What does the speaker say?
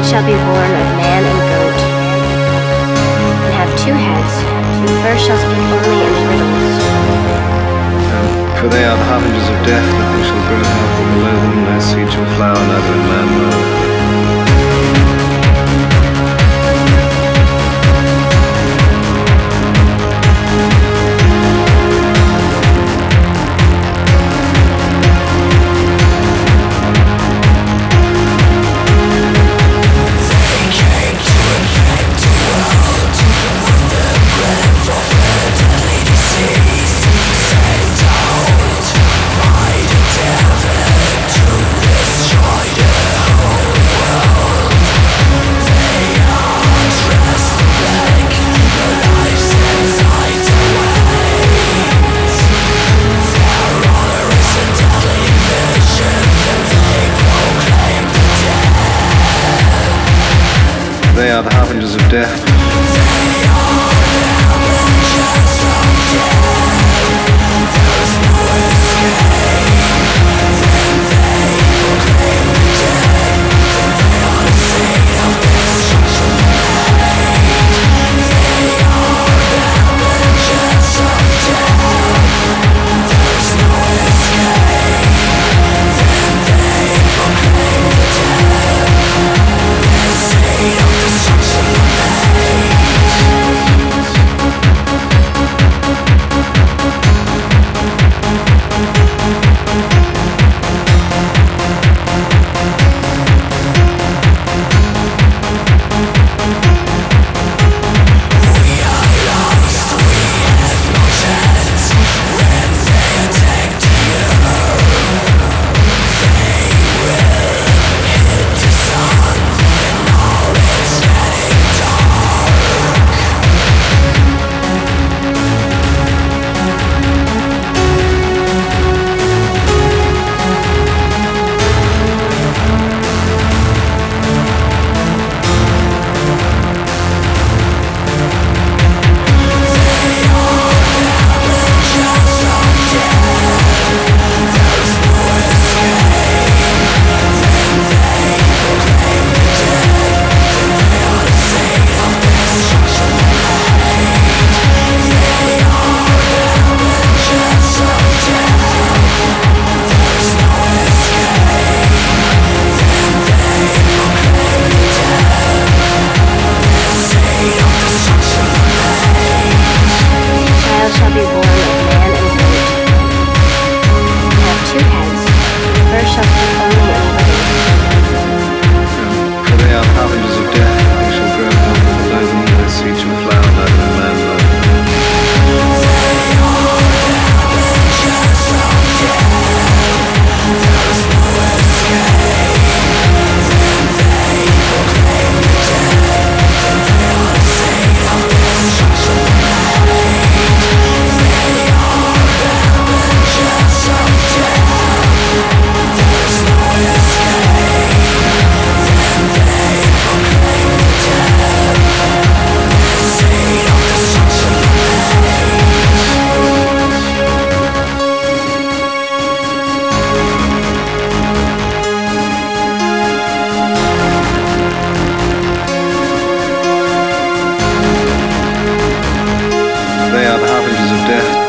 shall be born of man and goat, and have two heads. The first shall speak only in riddles. For they are the harbingers of death, nothing shall grow up or below them, no seed shall flower, neither in man nor they are the harbingers of death. Shall be born of man and goat, and have two heads. The first shall speak only in riddles. For they are the harbingers of death, nothing shall grow up or below them, no seed shall flower, neither in man nor they are the harbingers of death.